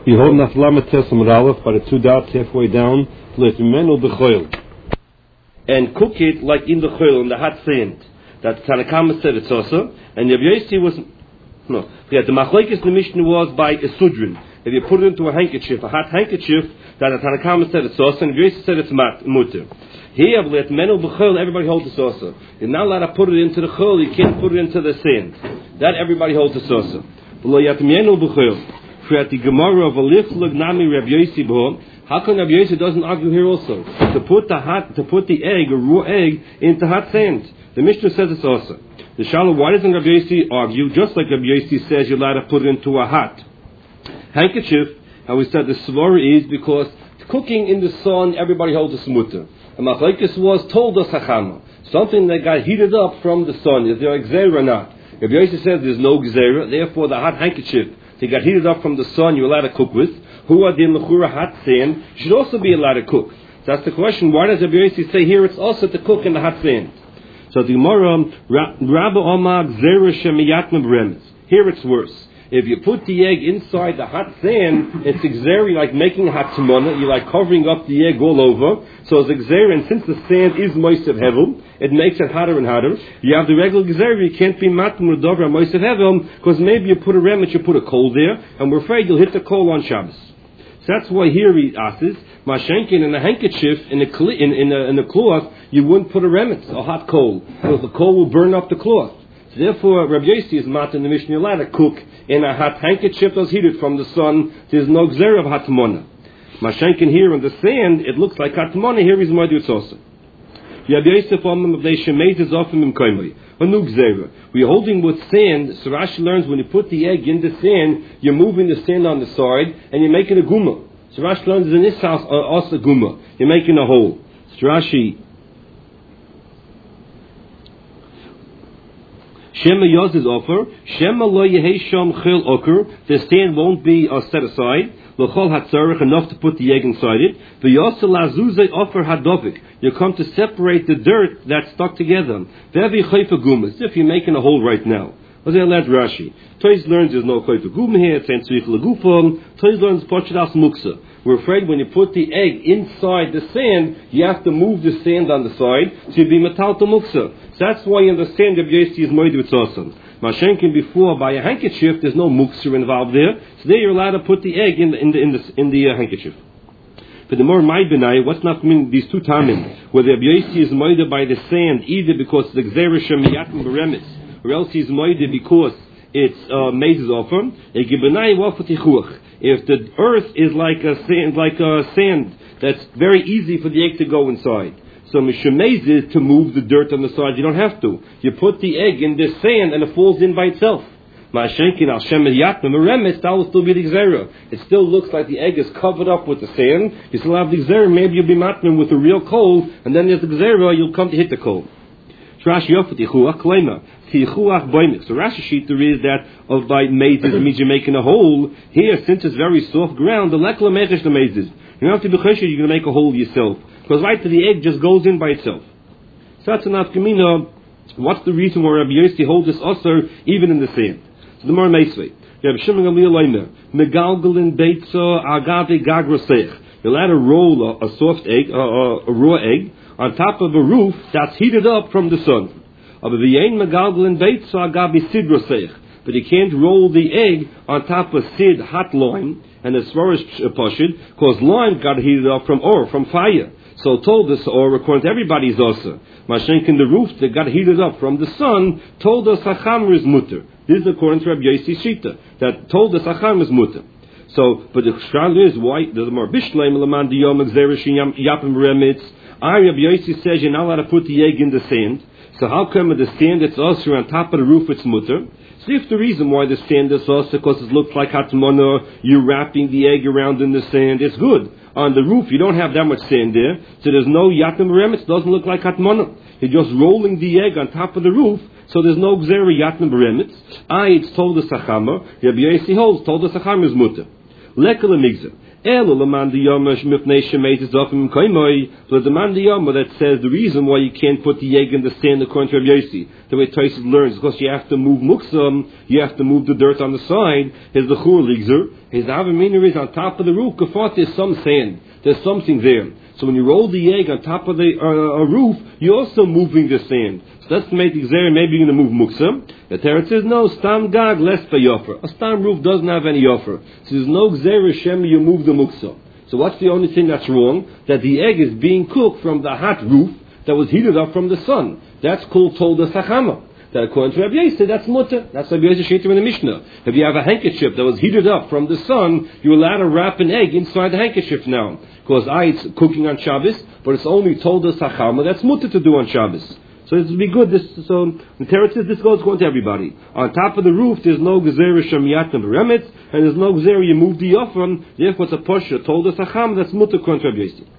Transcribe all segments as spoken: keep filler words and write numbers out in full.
You hold Naflamet Tesam Ralef by the two dots halfway down, Letmenu B'choil. And cook it like in the choil, in the hot sand. That Tanakama said it's also. And Rabbi Yossi was, no, yeah, the machlekes the Mishnah was by a sudrin. If you put it into a handkerchief, a hot handkerchief, that the Tanakama said it's also, and Rabbi Yossi said it's mutter. Here, Letmenu B'choil, everybody holds the saucer. You're not allowed to put it into the choil, you can't put it into the sand. That everybody holds the saucer. V'lo Yatmenu B'choil. For at the Gemara of a Liflug Nami Rabbi Yossi Bo, how come Rabbi Yossi doesn't argue here also? To put the hot, to put the egg, a raw egg, into hot sand. The Mishnah says it's also. The Shalom, why doesn't Rabbi Yossi argue? Just like Rabbi Yossi says you're allowed to put it into a hot handkerchief, and we said the svara is because cooking in the sun, everybody holds a smutter. And Machlekes was told us hachama. Something that got heated up from the sun. Is there a gzeira or not? Rabbi Yossi says there's no gzeira, therefore the hot handkerchief they got heated up from the sun, you're allowed to cook with. Who are the mechura hot sand should also be allowed to cook. So that's the question. Why does Rabbi Yossi say here it's also to cook in the hot sand? So the Gemara, Rabba Omar Gzera Shemiyatna Bremes. Here it's worse. If you put the egg inside the hot sand, it's exeri like making a hot tamona. You're like covering up the egg all over. So it's exeri, and since the sand is moist of hevel, it makes it hotter and hotter. You have the regular exeri, you can't be matam or dover moist of hevel, because maybe you put a remit, you put a coal there, and we're afraid you'll hit the coal on Shabbos. So that's why here he asks, Mashenkin in a handkerchief, in a, in, in, a, in a cloth, you wouldn't put a remit, a hot coal, because the coal will burn up the cloth. So therefore, Rabbi Yossi is mat in the Mishnah, you're allowed to cook in a hot handkerchief that's heated from the sun. There's no gzer of hatmona. Mashenkin here in the sand, it looks like hatmona. Here is Madu Tzosa. Rabbi Yosef Amam of the Shemait is often in Kaimai. A new gzer. We're holding with sand. So Rashi learns when you put the egg in the sand, you're moving the sand on the side and you're making a guma. So Rashi learns in this house also guma. You're making a hole. So Rashi. Shema Yoz is offer. Shema lo yehesham chil oker. The stand won't be uh, set aside. L'chol hatzarech, enough to put the egg inside it. V'yosel lazuzay offer hadovik. You come to separate the dirt that's stuck together. Ve'vi chayfa gumas. If you're making a hole right now. What's that? Let Rashi. Toys learns there's no chayfa guma here. It's entzvich legufon. Toys learns pochadas muksa. We're afraid when you put the egg inside the sand, you have to move the sand on the side to be metal to muksa. So that's why you understand that Yossi is moed with awesome. Mashenkin before by a handkerchief, there's no muksa involved there. So there you're allowed to put the egg in the in the in the, in the uh, handkerchief. But the more my benai, what's not mean these two tamim, whether Yossi is moed by the sand either because the gzera shemiyatim beremis, or else he's moed because it's uh, mazes offer. If the earth is like a sand, like a sand, that's very easy for the egg to go inside. So mishamez is to move the dirt on the side. You don't have to. You put the egg in this sand and it falls in by itself. Ma'ashenkin al shemed yatma meremes, that will still be the gzera. It still looks like the egg is covered up with the sand. You still have the gzera. Maybe you'll be matnim with a real coal, and then there's the gzera. You'll come to hit the coal. Rashi offered yichuach klema. So Rashi sheet there is that of by mazes means you're making a hole. Here, since it's very soft ground, the lekla mechesh the mazes. You don't have to be chesed. You're going to make a hole yourself because right to the egg just goes in by itself. So that's an afkamina. What's the reason why Rabbi Yossi holds this usher even in the sand? So the more meisvei. Rabbi Shimon Gamliel leimer megalgalin beitza agave gagrosech. You're allowed to roll a, a soft egg, a, a, a raw egg, on top of a roof that's heated up from the sun. But you can't roll the egg on top of sid hot lime and as far as pashid, because lime got heated up from or from fire. So told us or according to everybody's also. Mashenk in the roof that got heated up from the sun told us hachamr is mutter. This is according to Rabbi Yossi Shita that told us hachamr is mutter. So, but the shral is why there's more bishleim leman diyom exerish yapim remitz. I Rabbi Yossi says you're not allowed to put the egg in the sand. So how come with the sand it's also on top of the roof it's mutter? So if the reason why the sand is also because it looks like hatmona, you're wrapping the egg around in the sand, it's good. On the roof you don't have that much sand there, so there's no yatim remitz, it doesn't look like hatmona. You're just rolling the egg on top of the roof, so there's no gzera yatim remitz. I it's told the sachama, Rabbi Yossi holds told the sachama is mutter. Lekal migzah. Elo leman diyama mipnei shemeitis zofim koimoi. But the man diyama that says the reason why you can't put the egg in the sand according to Rabbi Yossi, the way Tosfos learns, because you have to move muksam, you have to move the dirt on the side. His lechur ligzer. His avamina is on top of the roof. Kafat, there's some sand. There's something there. So when you roll the egg on top of the uh, roof, you're also moving the sand. So that's to make the xer, maybe you're going to move muksa. The Teretz says, no, stam gag, less yofer. A stam roof doesn't have any yofer. So there's no xer Hashem, you move the muksa. So what's the only thing that's wrong? That the egg is being cooked from the hot roof that was heated up from the sun. That's called tolda sachama. That according to Rabbi Yossi, that's mutter. That's Rabbi Yossi Shita in the Mishnah. If you have a handkerchief that was heated up from the sun, you're allowed to wrap an egg inside the handkerchief now. Because I, it's cooking on Shabbos, but it's only told us hachama. That's mutter to do on Shabbos. So it would be good. This, so the Torah says this goes going to everybody. On top of the roof, there's no gezerah shamiyat and beremetz, and there's no gezerah you move the yofram. Therefore, it's a posher told us hachama. That's mutter according to Rabbi Yossi.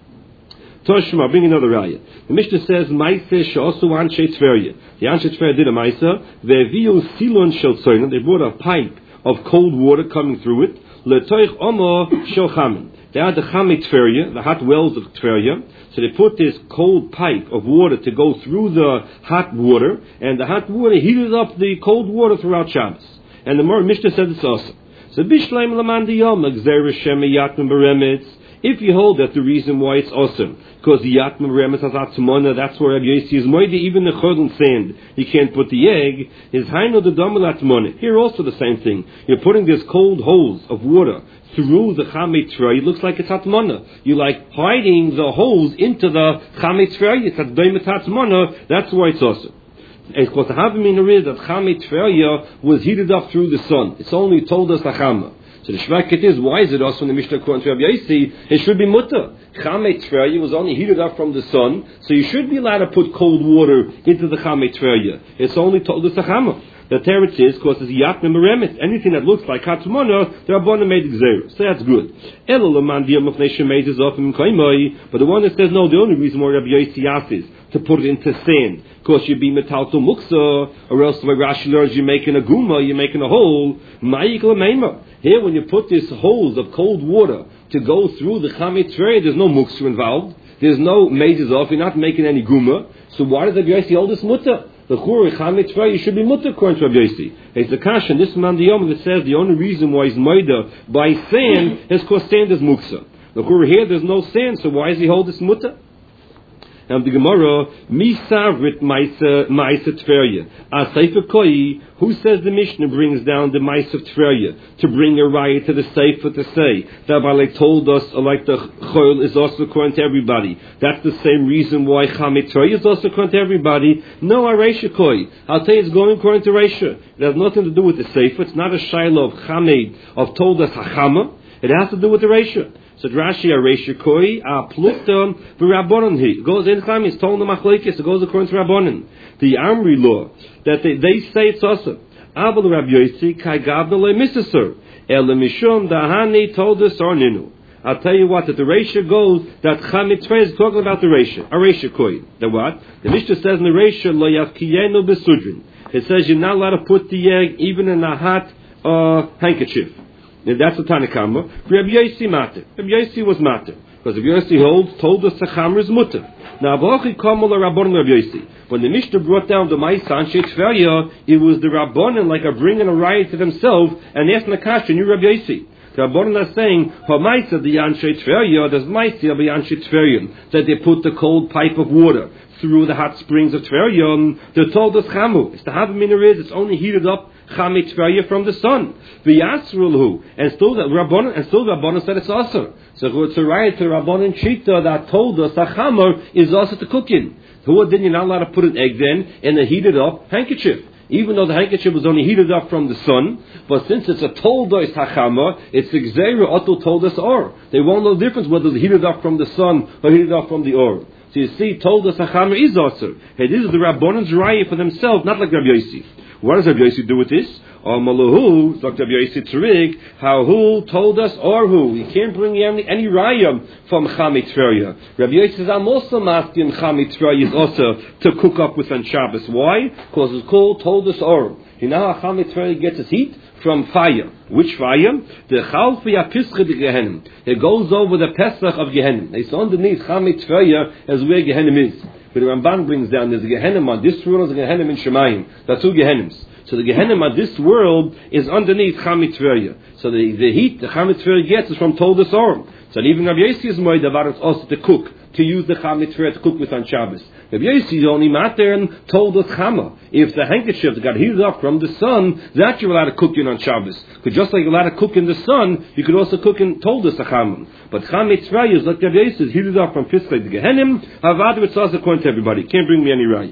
Toshma, bring another raya. The Mishnah says, Maise she'osu anshe tveria. The anshe tveria did a maisa. Ve'viu silon shel tzoyna. They brought a pipe of cold water coming through it. Letoich omo shel chamin. They had the chame tveria, the hot wells of tveria. So they put this cold pipe of water to go through the hot water, and the hot water heated up the cold water throughout Shabbos. And the Mishnah said it's awesome. So bishleim laman diyom gzera shem yatm beremetz. If you hold that the reason why it's awesome, because the yatm beremetz has atzmona, that's where Rabbi Yossi is moide, even the chod and sand, you can't put the egg, is haino the damel atmona. Here also the same thing. You're putting this cold holes of water through the chamei tray. It looks like it's atmona. You're like hiding the holes into the chamei tray. It's at daimet atmona. That's why it's awesome. It's because the havamina is that chamei tray was heated up through the sun. It's only told us the chama. So the shvaket is, why is it also in the Mishnah according to Rabbi Yossi? It should be mutter. Chamei tveria was only heated up from the sun, so you should be allowed to put cold water into the chamei tveria. It's only told us a chama. The teretz is, because it's yat meremet. Anything that looks like hatzmona, the Rabbana made xer. So that's good. But the one that says, no, the only reason why Rabbi Yossi asked is to put it into sand, because you be metal to muksa, or else the way Rashi learns you're making a guma, you're making a hole. Here, when you put these holes of cold water to go through the chamei tray, there's no muksa involved. There's no mazes off. You're not making any guma. So why does Rabbi Yossi hold this mutter? The churi chamei tray, you should be mutter according to Rabbi Yossi. It's the kasha. This man the yom that says the only reason why he's moida by sand is because sand is muksa. The churi here there's no sand, so why does he hold this mutter? And the Gemara, Misavrit Maisa Tveria. Asaifa Koi, who says the Mishnah brings down the Maisa Tveria to bring a riot to the Seifa to say that Balek told us, like the Choil is also according to everybody. That's the same reason why Chamei Tveria is also according to everybody. No, Aresha Koi. I'll tell you it's going according to Resha. It has nothing to do with the Seifa. It's not a Shiloh of Chamei, of told us Hachama. It has to do with the Resha. So Rashi Aresha Koi a plukton v'Rabbanon he goes in time. He's told the machlekes. It goes according to Rabbanon. The Amri law that they, they say it's also Abel Rabbi Yossi kai gavdale misaser el mishum dahani told us arninu. I'll tell you what, that the Resha goes that Chamei Tveria is talking about the Resha. Aresha Koi. The what? The Mishnah says in the Resha lo yavkiyenu besudrin. It says you're not allowed to put the egg even in a hot uh, handkerchief. And that's the Tanakama. Rabbi Yossi matter. Rabbi Yossi was matter. Because Rabbi Yossi holds, told us Sachamr is mutter. Now, Avachi Kamal Rabbanon Rabbi Yossi. When the Mishnah brought down the Maisa Anshe Tveria, it was the Rabbanon like a bringing a riot to themselves and asking the Kasha, and you Rabbi Yossi. The Rabbanon are saying, Hamaisa the Anshe Tveria, there's Maisa the Anshe Tveria, that they put the cold pipe of water through the hot springs of Tveria. They told us Chamu. It's the Havamina is, it's only heated up Chamei Tveria from the sun. The Yasrulhu, and still the Rabbanon, and still the Rabbanon said it's also. So it's a riot to Rabbanon Chita that told us that Chamor is also to cook in. Who then you're not allowed to put an egg then in a heated up handkerchief. Even though the handkerchief was only heated up from the sun, but since it's a toldos hachama, it's the gzeira otul toldos or. They won't know the difference whether it's heated up from the sun or heated up from the or. So you see, toldos hachama is also. Hey, this is the Rabbanon's raya for themselves, not like Rabbi Yossi. What does Rabbi Yossi do with this? Or Malahu, Doctor Rabbi Yossi Tzarik, how who told us or who? You can't bring any, any raya from Chamei Tveria. Rabbi Yossi says, I'm also masking Chamei Tveria is also to cook up with on Shabbos. Why? Because it's called told us or. You know how Chametz Tveria gets its heat? From fire. Which fire? The Chalfi HaPischa de Gehenim. It goes over the Pesach of Gehenim. It's underneath Chametz Tveria as where Gehenim is. But the Ramban brings down, there's a Gehenim on this world, there's a Gehenim in Shemayim. There are two Gehenims. So the Gehenim on this world is underneath Chametz Tveria. So the, the heat the Chametz Tveria gets is from Toldos Orim. So even Rabbi Yossi is moed about it's also to cook, to use the Chametz Tveria to cook with on Shabbos. Rabbi Yossi is only matter and told us Chama. If the handkerchief got heated up from the sun, that you're allowed to cook in on Shabbos. Because just like you're allowed to cook in the sun, you could also cook in told us a Chama. But Chametz Tveria is like Rabbi Yossi is heated up from Pischa to Gehenim. Havadu it's also according to everybody. Can't bring me any raya.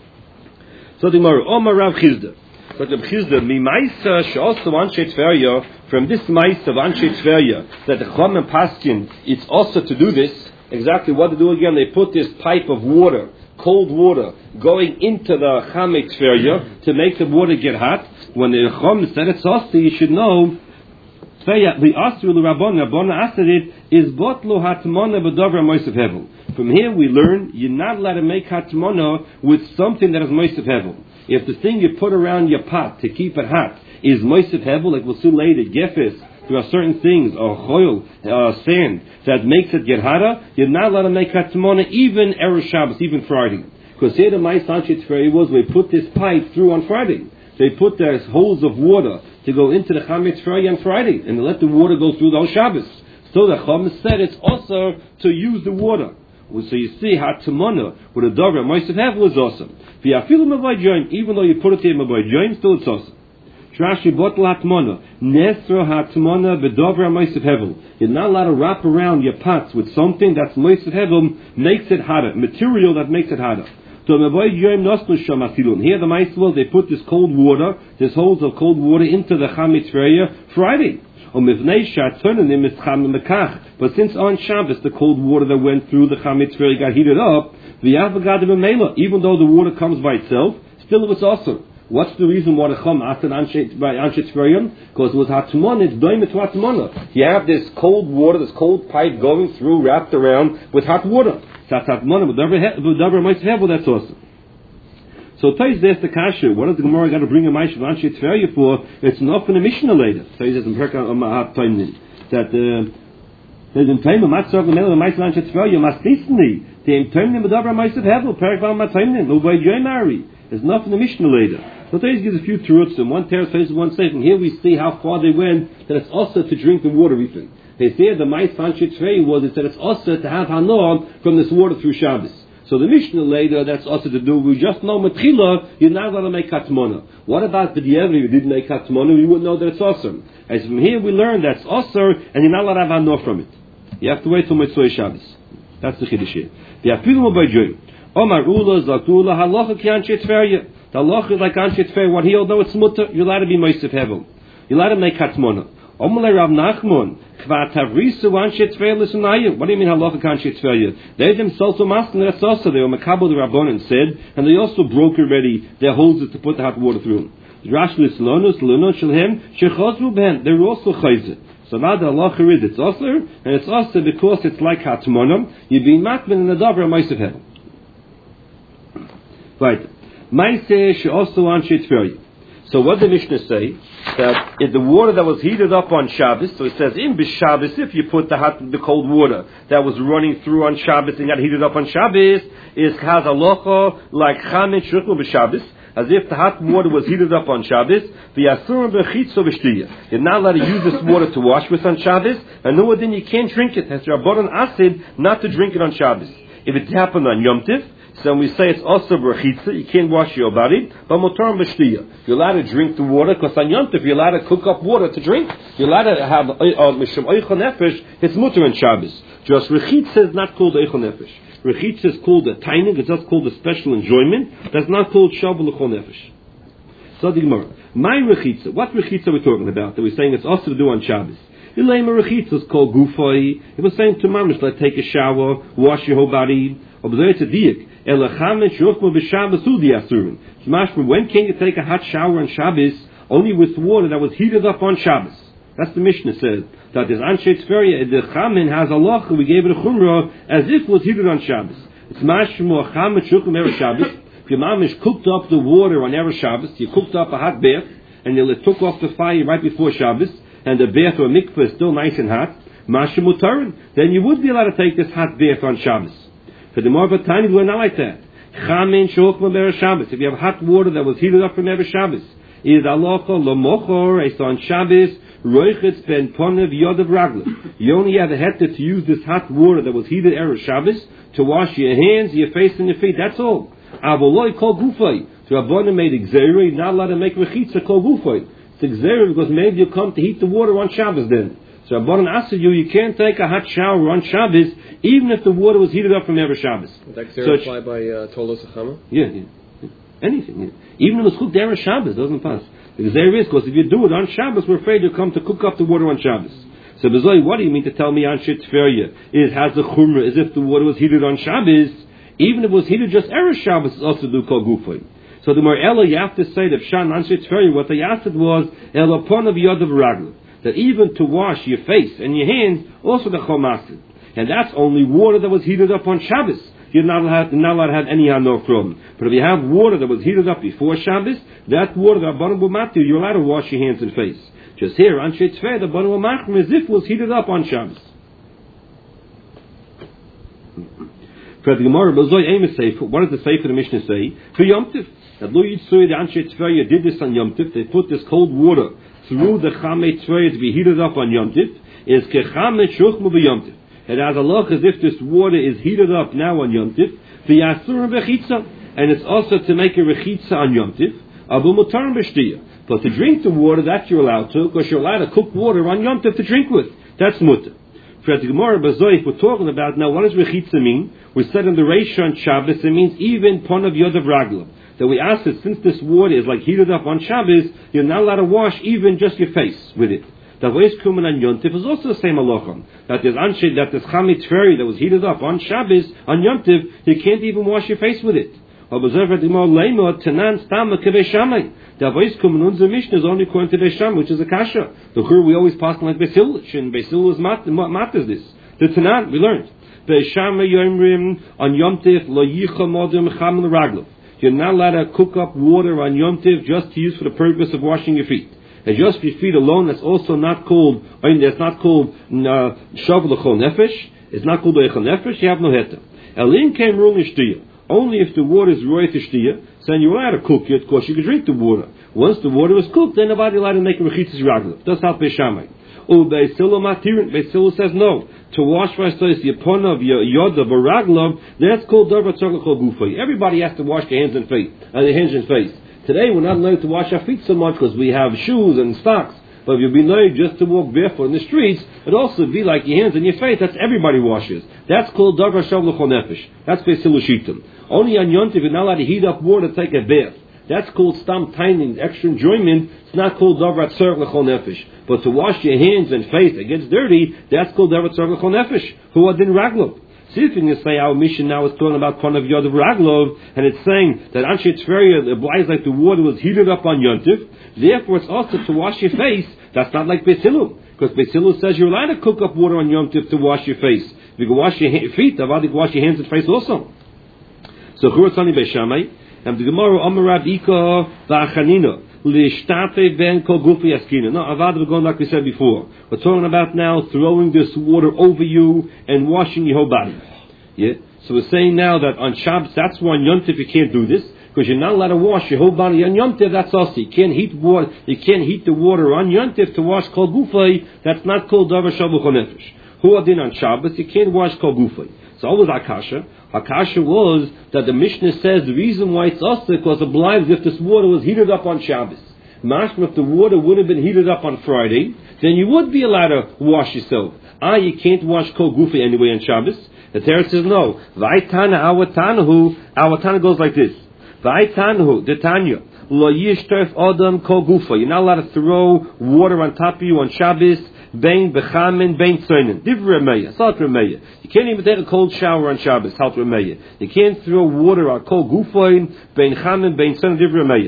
So the Gemara, Omar Rav Chizda. But Rav Chizda, mi Maisa she also Anshe Tveria, from this Maisa of Anshe Tveria, that the Chum and Paskin, it's also to do this. Exactly what to do again? They put this pipe of water, cold water, going into the Chametz Tveria to make the water get hot. When the Chum said it's also, you should know, Tveria, the Asru L'Rabbon, Rabbon asked it, is Botlo Hatmona B'Dovra Moisav Hevel. From here we learn, you're not allowed to make Hatmona with something that is Moisav Hevel. If the thing you put around your pot to keep it hot is Moisav Hevel, like we'll see later, Gefes, there are certain things, or choil, uh, sand, that makes it get hotter, you're not allowed to make Hatmona even Erev Shabbos, even Friday. Because here the Ma'is Anshe Tveria was, we put this pipe through on Friday. They put their holes of water to go into the Chametz Tveria on Friday, and they let the water go through the whole Shabbos. So the Chum said it's also to use the water. So you see, Hatmona with a Dovra Moisav Hevel was awesome. Even though you put it here Mavai Joim, still it's awesome. Trashi bottle Hatmona, Nesro Hatmona Bedovra Moisav Hevel. You're not allowed to wrap around your pots with something that's Moisav Hevel, makes it hotter, material that makes it hotter. So Mavai Joim Nosnu Sham Asilun. Here the Maisvel, they put this cold water, this holes of cold water into the Chametz Tveria Friday. But since on Shabbos the cold water that went through the Chametz Tveria got heated up, even though the water comes by itself, still it was awesome. What's the reason why the Chum asked by Anshe Tveria? Because it was Hatmona, it's doimit to Hatmona. You have this cold water, this cold pipe going through, wrapped around with hot water. That's Hatmona, but that's awesome. So Tais there's the kasha. What does the Gemara got to bring a Maish of Anshe Tveria for? It's enough in a Mishnah later. Tais says in Perka Mahat Taimnin that there's in Taimnin Matzor Gemel the Maish of Anshe Tveria Mastisni the Taimnin Medavra Maish of Hevel Perk Val Mataimnin Lo By Joimari. There's enough in the Mishnah later. So Tais gives a few truths and one teres faces one says, and here we see how far they went that it's also to drink the water even. They said the Maish of Anshe Tveria was it said it's also to have Hanor from this water through Shabbos. So the Mishnah later, that's also to do, we just know Matchila, you're not allowed to make Hatmona. What about the B'diavad, you didn't make Hatmona, we wouldn't know that it's awesome. As from here we learn that's awesome, and you're not allowed to have Hanor from it. You have to wait till Mitzvah Shabbos. That's the Chiddush here. The Afilu by Joy. Omar Ula, Zakula, Halacha ki Anshe Tveria. The Halacha is like Anshe Tveria, what he although it's mutter, you're allowed to be Moisav Hevel. You're allowed to make Hatmona. Omalei Rav Nachman, Kva Tavrisu Anshe Tveria L'Sunayim. What do you mean Halacha Anshe Tveria? They themselves were masking that's also they were Makabel the Rabbanan said, and they also broke already their hoses to put the hot water through. Rash L'Slonus L'Lonus Shalhem Shechozru Ben. They were also Chayzer. So now the Halacha is it's also, and it's also because it's like Hatmonam. You're being matman in the Davra Moisav Hevel. Right. Maiseh she also Anshe Tveria. So what the Mishnah say? That if the water that was heated up on Shabbos, so it says in B'Shabbos, if you put the hot, the cold water that was running through on Shabbos and got heated up on Shabbos, is has halacha like Chametz Shruchel B'Shabbos, as if the hot water was heated up on Shabbos. V'yasur b'chitzo b'shtiyah. You're not allowed to use this water to wash with on Shabbos, and no, then you can't drink it. Has Rabbanan asked not to drink it on Shabbos. If it happened on Yom Tiv, so when we say it's also brachitza, you can't wash your body, but motor b'shtiyah. You're allowed to drink the water, because on Yom Tov you're allowed to cook up water to drink. You're allowed to have mishum oichel nefesh. It's mutter and Shabbos. Just rechitza is not called oichel nefesh. Rechitza is called a tainig. It's just called a special enjoyment. That's not called shabbos l'chol nefesh. So the Gemara, my rechitza. What rechitza are we talking about? That we're saying it's also to do on Shabbos. Ilema rechitza is called gufay. It was saying to mamish, like take a shower, wash your whole body. Observe a diak. When can you take a hot shower on Shabbos? Only with water that was heated up on Shabbos. That's the Mishnah says. That is Anshe Tveria, the Chamin has a loch, we gave it a chumrah, as if it was heated on Shabbos. It's mashmu chametz shukum erev Shabbos. If your mamish cooked up the water on Erev Shabbos, you cooked up a hot bath, and you took off the fire right before Shabbos, and the bath or mikveh is still nice and hot, Masha Mutarin, then you would be allowed to take this hot bath on Shabbos. For the more of a time, we're not like that. Chamin Shokma Erev Shabbos. If you have hot water that was heated up from Erev Shabbos, is alocha lomochor, it's on Shabbos, roichetz ben ponev yodav raglim. You only have a heter to use this hot water that was heated Erev Shabbos to wash your hands, your face, and your feet. That's all. Avoloi kol gufay. So Rabbanan made exeri, not allowed to make rechitza kol gufay. It's exeri because maybe you come to heat the water on Shabbos then. So Rabbanan asked you, you can't take a hot shower on Shabbos even if the water was heated up from Erev Shabbos. Would that exeri apply by uh, Tolos Achama? Yeah, yeah. Anything. Yeah. Even if it's cooked Erev Shabbos, doesn't pass. The exeri is because if you do it on Shabbos, we're afraid you'll come to cook up the water on Shabbos. So Bezoi, what do you mean to tell me on Shitferia? It has the chumrah as if the water was heated on Shabbos. Even if it was heated just Erev Shabbos, it's also do kol gufay. So the more Ella, you have to say that Shan on Shitferia, what they asked was Ela pon of yodav ragl, that even to wash your face and your hands, also the chomasid. And that's only water that was heated up on Shabbos. You're not allowed, you're not allowed to have any hanor from. But if you have water that was heated up before Shabbos, that water, the Rabbanan will matu, you're allowed to wash your hands and face. Just here, on Shitfer, the Rabbanan will machmir as if it was heated up on Shabbos. For the Gemara, what does the Sefer the Mishnah say? For Yom Tif, that Lo Yitzui, the Anshe Tzveria did this on Yom Tif, they put this cold water through the Chamei Tzveria to be heated up on Yom Tif, is Kechamei Shuchmu B'Yom Tif. It has a look as if this water is heated up now on Yom Tif, the Yasur B'Chitza, and it's also to make a Rechitza on Yom Tif, Abu Mutar B'Shtiyah. But to drink the water, that you're allowed to, because you're allowed to cook water on Yom Tif to drink with. That's mutter. For the Gemara Bazoy, we're talking about now, what does Rechitza mean? We said in the Reisha on Shabbos, it means even Ponav Yodav Raglam. That we asked that since this water is like heated up on Shabbos, you're not allowed to wash even just your face with it. The Reis Kuman on Yom Tif is also the same halachah. That there's anshe, that this Chamei Tzveri that was heated up on Shabbos, on Yom Tif, you can't even wash your face with it. The Reis Kuman unser Mishnah is only according to Beisham, which is a kasha. The Chur we always pass like Beis and Beis is mat, mat is this. The Tanan, we learned. Beisham Yomrim on Yom Tif, lo yicha modem cham l'raglav. You're not allowed to cook up water on Yom Tif just to use for the purpose of washing your feet. And just for your feet alone, that's also not called, I mean, that's not called shav l'chol nefesh. It's not called l'chol nefesh. You have no heta. Elin came rule nishtiyah. Only if the water is roy to shtiyah, so then you're allowed to cook it, of course you can drink the water. Once the water is cooked, then nobody allowed to make a rechitzis raglav. That's how Beis Shammai. Oh, Beis Hillel matirin. Beis Hillel says no. To wash my stories, the upon of your yodav or raglav, that's called davar tzarich l'chol gufay. Everybody has to wash their hands and face, and their hands and face. Today we're not allowed to wash our feet so much because we have shoes and socks. But if you've been allowed just to walk barefoot in the streets, it'd also be like your hands and your face. That's everybody washes. That's called davar shav l'chol nefesh. That's Beis Hillel shitam. Only on Yom Tov you're not allowed to heat up water to take a bath. That's called stam taining, extra enjoyment. It's not called davar tzarich l'chol nefesh. But to wash your hands and face that gets dirty, that's called davar tzarich l'chol nefesh. Who are din raglov. See if you can say our mission now is talking about Ponav Yodav Raglov, and it's saying that Anshe Tzveria implies like the water was heated up on Yom Tov. Therefore, it's also to wash your face. That's not like Beis Hillel, because Beis Hillel says you're allowed to cook up water on Yom Tov to wash your face. If you can wash your ha- feet, I've already wash your hands and face also. So Churatzani Beis Shammai, and the Gemara Omerab Ika Va'achanina. No, Avad, we're going like we said before. We're talking about now throwing this water over you and washing your whole body. Yeah? So we're saying now that on Shabbos, that's why on Yom Tov you can't do this, because you're not allowed to wash your whole body on Yom Tov. That's also you can't heat water. You can't heat the water on Yom Tov to wash Kol Gufay. That's not called Davar Shav L'chol Nefesh. Who are din on Shabbos? You can't wash Kol Gufay. So what was Akasha? Akasha was that the Mishnah says the reason why it's also because it blind if this water was heated up on Shabbos. Mashma, if the water would have been heated up on Friday, then you would be allowed to wash yourself. Ah, you can't wash Kol Gufay anyway on Shabbos. The Torah says no. V'aytana awatanahu. Awatana goes like this. V'aytanahu detanya lo yishterf adam Kol Gufay. You're not allowed to throw water on top of you on Shabbos. Bein bechamin, bein tzoinen. Div remeya, salt remeya. You can't even take a cold shower on Shabbos, salt remeya. You can't throw water on Kol Gufay, bein chamin, bein tzoinen, div remeya.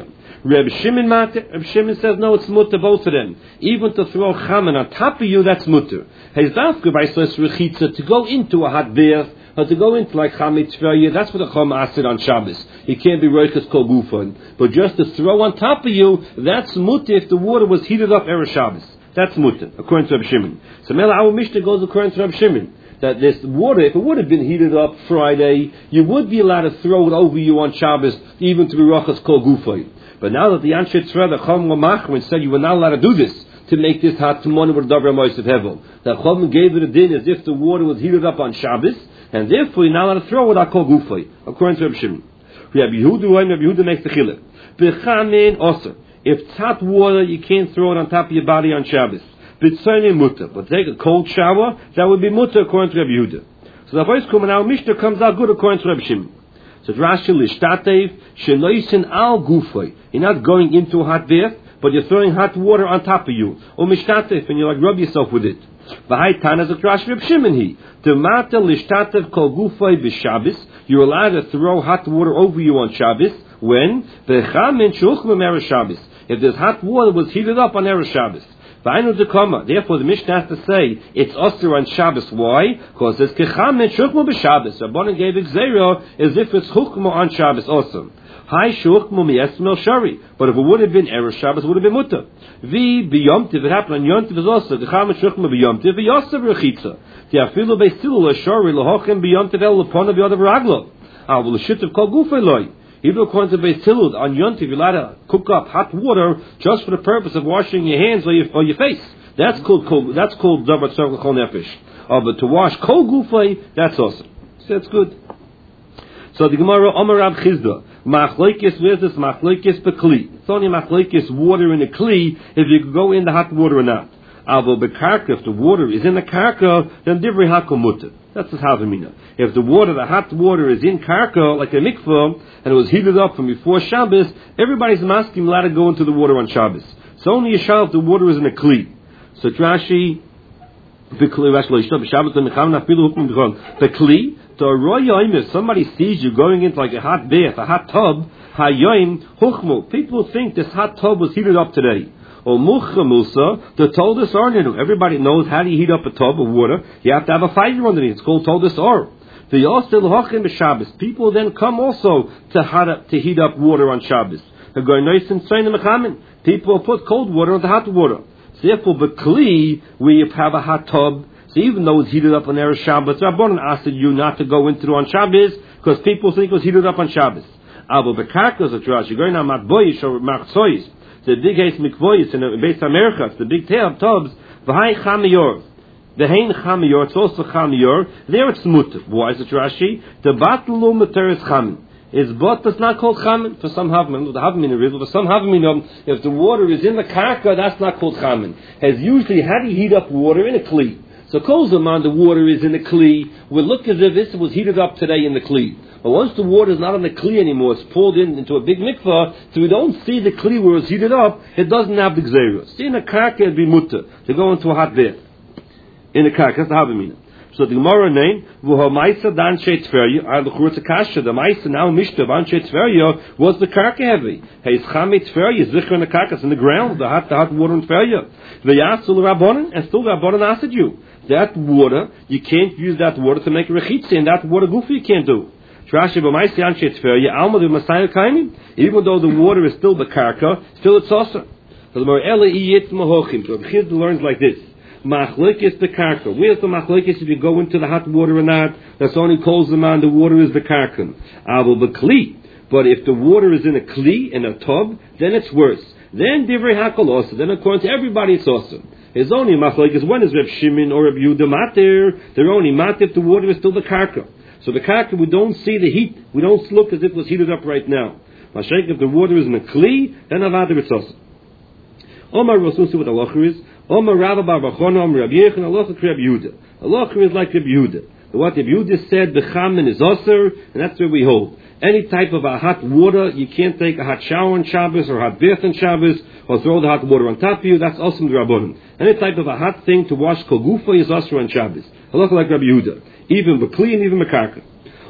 Reb Shimon matter. Reb Shimon says no, it's mutter both of them. Even to throw chamen on top of you, that's mutter. Hezdafka by says rechitza to go into a hot bath or to go into like chamet tveria. That's what the chum asked on Shabbos. You can't be roiches kol gufon, but just to throw on top of you, that's mutter if the water was heated up erev Shabbos. That's mutter according to Reb Shimon. So Mela our Mishnah goes according to Reb Shimon. That this water, if it would have been heated up Friday, you would be allowed to throw it over you on Shabbos, even to be rochas kol gufay. But now that the Anshe Tzra, the Chum Lamachrin said you were not allowed to do this to make this hot to money with Dabra Moisev Hevel. That Chum gave it a din as if the water was heated up on Shabbos, and therefore you're not allowed to throw it on kol gufay, according to Reb Shimon. Rabbi Yehuda, Rabbi Yehuda makes the chilek. B'chamin osir. If it's hot water, you can't throw it on top of your body on Shabbos. B'tzayne mutter, but take a cold shower, that would be mutter according to Rabbi Yehuda. So the voice coming out, Mishnah comes out good according to Rabbi Shimon. So Rashi lishtatev shenoisen al gufay. You're not going into a hot bath, but you're throwing hot water on top of you. Or mishtatev, and you like rub yourself with it. V'hai tanas of Rashi Rabbi Shimon he. Demata lishtatev kol gufay b'Shabbos. You're allowed to throw hot water over you on Shabbos. When? B'chamin shuchmem erev Shabbos. If there's hot water was heated up on erev Shabbos. Therefore, the Mishnah has to say it's osir on Shabbos. Why? Because it's kechamin shukmo b'Shabbos. Rabbanan gave exera as if it's chukmo on Shabbos. Awesome. Hi shukmo mi'esmel shari. But if it would have been erev Shabbos, it would have been mutter. Vi b'yomtiv. It happened on yomtiv is also kechamin shukmo b'yomtiv v'yosav rechitza. The afilu beisilu l'shari l'hochem b'yomtiv el l'pon of yodav raglo. Ah, well, the shit of kol gufay loy. Even according to Beis Hillel, on Yontiv, you're allowed to cook up hot water just for the purpose of washing your hands or your, or your face. That's called kol, that's called davar tzarech l'chol nefesh. Oh, but to wash kol gufay, that's awesome. So that's good. So the Gemara, Omar Rab Chizda, Machloikis, where's this Machloikis bekli? It's only Machloikis water in a kli if you go in the hot water or not. Avo bekarka, if the water is in the karka, then divrei hakom mutter. That's the Havamina. If the water, the hot water is in karka, like a mikvah, and it was heated up from before Shabbos, everybody's masking allowed to go into the water on Shabbos. So only a shal if the water is in a kli. So Rashi, the kli, to a royim, if somebody sees you going into like a hot bath, a hot tub, hayoim huchmu. People think this hot tub was heated up today. Or mucha musa, the toldus or. Everybody knows how do you heat up a tub of water. You have to have a fire underneath. It's called toldus or. The yosel hochem b'Shabbos. People then come also to hot to heat up water on Shabbos. They're going nice and strain the People put cold water on the hot water. So therefore, b'kli, where you have a hot tub, so even though it's heated up on Erev Shabbos, Rabbanan asked you not to go into it on Shabbos because people think it was heated up on Shabbos. Abo b'karkas of Rashi, you're going on matboyish or machzois. The big case mikvoyis in the Beis America, the big tab tubs, v'hai chamiyor. The hein chamiyor, it's also chamiyor. There it's mutter. Why is it Rashi? The batlu mutter is chamin. Is but that's not called chamin for some havmin. The havmin is for some havmin. If the water is in the karka, that's not called chamin. As usually, how do you heat up water in a kli? So kol zaman the water is in the kli. Will look as if this was heated up today in the kli. But once the water is not in the kli anymore, it's pulled in into a big mikvah, so we don't see the kli where it's heated up, it doesn't have the gzeira. See, in a karka, it'd be mutter to go into a hot bath. In a karka, that's the havamina. So the Gemara name, V'ho Maisa Dan Shei Tverya, Ar L'churutz Akasha, the Maisa now Mishta Van Shei Tverya, was the karka heavy. He's Chamei Tverya, Zichar in the karkas, in the ground, the hot, the hot water in Tverya. V'yasul Rabbanan, and still Rabbanan asked you. That water, you can't use that water to make a rechitza, and that water gufi you can't do. Even though the water is still the karka, still it's also. So the Chizd learns like this. Machlokes the karka. Where's the machlokes if you go into the hot water or not? That's only calls the man the water is the karka. Avol b'kli. But if the water is in a kli, in a tub, then it's worse. Then divrei hakol also. Then according to everybody it's also. It's only machlokes when is Reb Shimon or Reb Yehuda matir. They're only matir if the water is still the karka. So the karka, we don't see the heat. We don't look as if it was heated up right now. Mashayk, if the water is in a kli, then avada it's also. Omar, we'll soon see what halacha is. Omar Rabba Bar Bachona, Omar Reb Yechon, halacha Reb Yehuda. Halacha is like Reb Yehuda. What Reb Yehuda said, the chamin is osir, and that's where we hold. Any type of a hot water, you can't take a hot shower on Shabbos or hot bath on Shabbos, or throw the hot water on top of you. That's also the Rabbanim. Any type of a hot thing to wash kol gufa is osir on Shabbos. Halacha like Reb Yehuda. Even b'kli and even b'karka.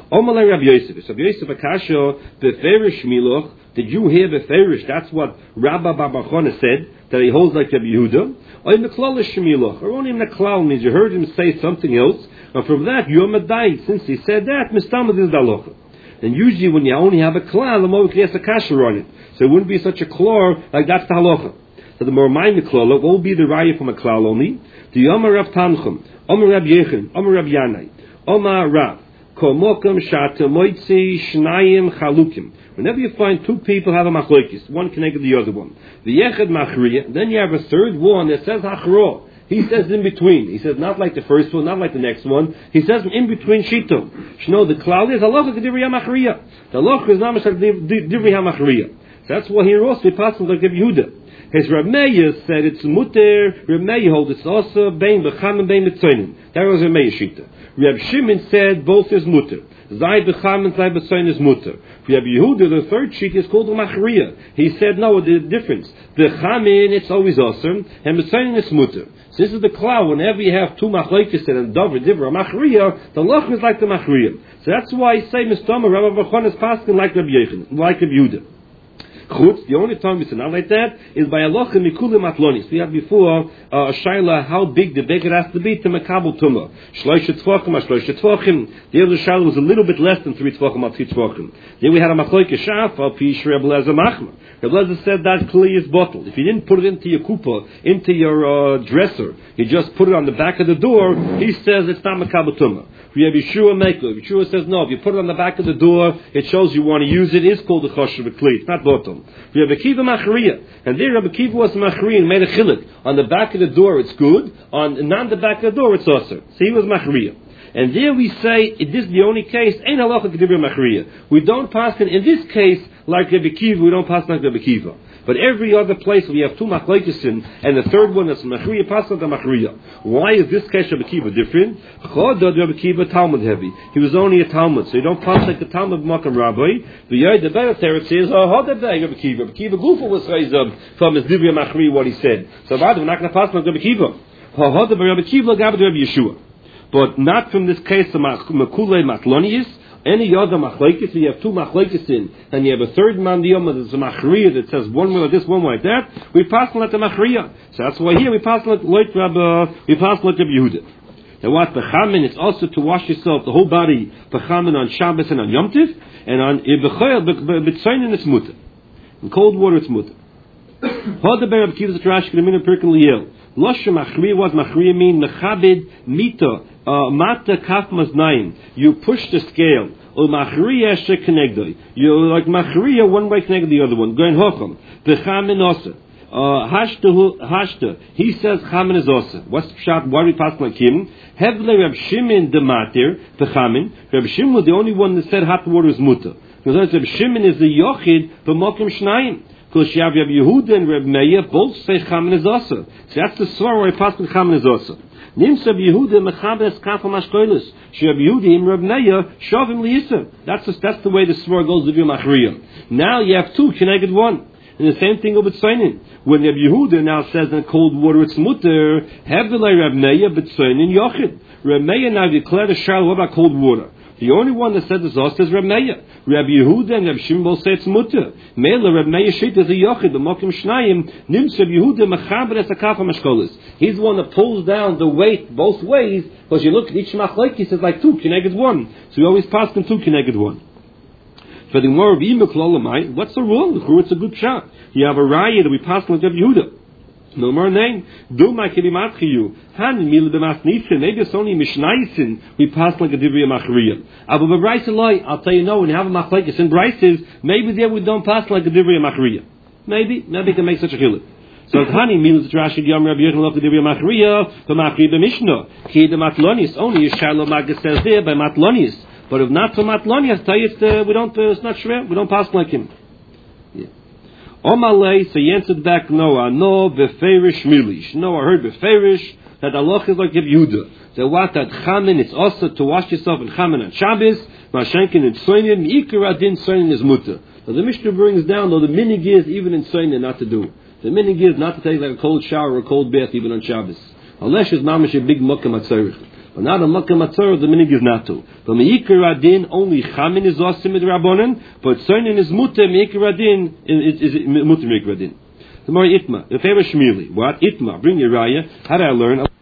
Omalei Rabbi Yosef. So Rabbi Yosef Akasha beferish miloch. Did you hear beferish? That's what Rabbi Barbachona said, that he holds like Rabbi Yehuda. Or in the klalish miloch. Or only in the klal means you heard him say something else. And from that, Yom Adai, since he said that, mistamad is dalocha. And usually when you only have a klal, the more you a kasha on it. So it wouldn't be such a klor like that's the halacha. So the more mind the klal, what will be the raya from a klal only? The Yomar Rav Tanchum, Omar Rab Yechon, Omar Rab Yanai, Omar Rav, Komokam Shata Moitzi Shnayim Chalukim. Whenever you find two people have a machlokes, one connected to the other one. The Yechad Machriya, then you have a third one that says Hachro. He says in between. He says not like the first one, not like the next one. He says in between Shito. Shno the klal is halacha kedivri hamachriya. The halacha is not like divri hamachriya. That's why he also passed like Rabbi Yehuda. His Reb Meir said it's muter. Reb Meir holds it's also bein b'cham and bein b'tzonim. That was Reb Meir shita. Reb Shimon said both is muter. Zay b'cham and zay b'tzonim is muter. Reb Yehuda, the third sheet, is called machriya. He said no, the difference. The chamin it's always awesome, and b'tzonim is muter. So this is the klal. Whenever you have two machlokes and davar divra machriya, the lach is like the machriya. So that's why I say Mistama Rabbi Bachon is passing like Rabbi Yechon, like Rabbi Yehuda. Chutz, the only time we say not like that is by halacha mikulim matlonis. We had before uh, a shaila how big the beker has to be to mekabel tumah. Shloisha tefachim, shloisha tefachim. The other shaila was a little bit less than three tefachim or three tefachim. Then we had a machlokes shaf al pi Reb Eliezer machma. Reb Eliezer said that clearly is bottled. If you didn't put it into your kupa, into your uh, dresser, you just put it on the back of the door. He says it's not mekabel tumah. Rabbi Yeshua Mekel. Yeshua says no. If you put it on the back of the door, it shows you want to use it. It's called the choshev kli. It's not bottled. Rabbi Akiva machriya, and there Rabbi Akiva was machriya and made a chiluk. On the back of the door, it's good. On not the back of the door, it's also. So he was machriya. And there we say, this is the only case, ain't halacha kedibra machriya. We don't pass it, in this case, like Rabbi Akiva, we don't pass like Rabbi Akiva. But every other place we have two machlokes in, and the third one is machriya, pass like the machriya. Why is this case Rabbi Akiva different? Chodod Rabbi Akiva Talmud heavy. He was only a Talmud, so you don't pass like the Talmud Makam Rabbi. The Yod the better teretz says, oh, Hodad Rabbi Akiva. Rabbi Akiva Gufa was raised up from his divya machriya what he said. So rather, we're not going to pass like Rabbi Akiva. Hodad Rabbi Akiva Gabad Rabbi Yeshua. But not from this case of Makulei Matlonius. Any other machlokes, you have two machlokes in, and you have a third mandiyom that's a machriya that says one way like this, one way like that. We pass like the machriya. So that's why here we pass like like Rabbi, we pass like Rabbi Yehuda. Now what bechamin? It's also to wash yourself the whole body bechamin on Shabbos and on Yom Tiv, and on Ibechayel b'tzayin it's mutter. In cold water it's mutter. Hoda ber Rabbi Akiva Zerash Kedemina Pirkin Liel. Loshe machriya, what machriya mean? Mechabed mita. Uh, mata kaf maznayin. You push the scale. Or machriya shekenegdoi. You like machriya one way connected the other one. Going hocham. Bechamin osa. Hashta hashta. He says chamin is osa. What's the pshat? Why we pass like him? Hevle Reb Shimon the matir bechamin. Reb Shimon was the only one that said hot water is muta. Because Reb Shimon is the yochid b'mokim shnayim. Because you have Reb Yehuda and Reb Meir both say chamin is osa. So that's the svar where I pass with chamin is osa. Nims Reb Yehuda mechabes kafam mashkoilus. Reb Yehuda im Reb Meir shavim liyisa. That's the, that's the way the svar goes with your machriya. Now you have two connected one. And the same thing with Tzainin. When Reb Yehuda now says in cold water it's mutter, hevelei Reb Meir b'tzainin yochid. Reb Meir now declared a shal. What about cold water? The only one that said this also is Reb Meir. Reb Yehuda and Reb Shimon both say it's mutter. Mela Reb Meir shit is a yochid. The mokim shnayim nims Reb Yehuda mechaber es akafa mashkolis. He's the one that pulls down the weight both ways. Because you look at each machlokes, he says like two connected one. So we always pass them two connected one. For the more of Imeklalamai, what's the wrong? It's a good shot. You have a raya that we pass like Reb Yehuda. No more name. Do my kilimatchiyu. Han mil b'masnisin. Maybe it's only mishnaisin. We pass like a divya machriya. Abu b'brayse loy. I'll tell you no. When you have a machlekes in brayses, maybe there we don't pass like a divya machriya. Maybe. Maybe we can make such a chiluk. So hani mil z'trashid yom Rabbi Yechon lo divya machriya b'machriya b'mishnah. Ki the matlonis only Yishalo Maga says there by matlonis. But if not for matlonis, tell you it's, uh, we don't. Uh, it's not sure. We don't pass like him. Omalei, so he answered back, no, I know beferish milish. No, I heard beferish that Allah is like Rabbi Yehuda. So what that chamin, it's also to wash yourself in chamin and Shabbos, mashenkin and soinin, ikar adin soinin is mutter. So the Mishnah brings down, though the minig is even in soinin not to do. The minig is not to take like a cold shower or a cold bath even on Shabbos. Unless it's mamash a big mukkam at tzarich. But not a Makkah Matzor, the minig is not to. But Meikar Adin, only Chamin is Osim with Rabbanan, but Soinin is Mutter, Meikar Adin, is Mutter Meikar Adin. The more Itma, if ever Shmili, what? Itma, bring your Raya, how do I learn?